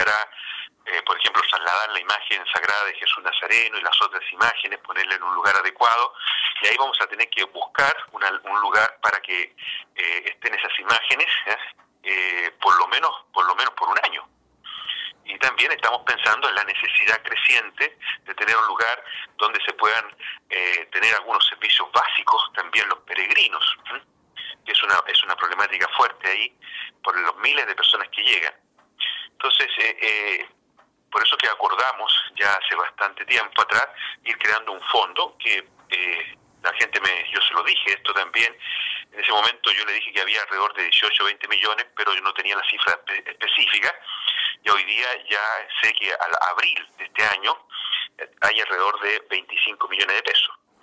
podrá, por ejemplo, trasladar la imagen sagrada de Jesús Nazareno y las otras imágenes, ponerla en un lugar adecuado, y ahí vamos a tener que buscar un lugar para que estén esas imágenes, por lo menos por un año. Y también estamos pensando en la necesidad creciente de tener un lugar donde se puedan tener algunos servicios básicos también los peregrinos, que es una problemática fuerte ahí por los miles de personas que llegan. Entonces, por eso que acordamos ya hace bastante tiempo atrás ir creando un fondo que la gente yo se lo dije esto también. En ese momento yo le dije que había alrededor de 18 o 20 millones, pero yo no tenía la cifra específica. Y hoy día ya sé que al abril de este año hay alrededor de 25 millones de pesos.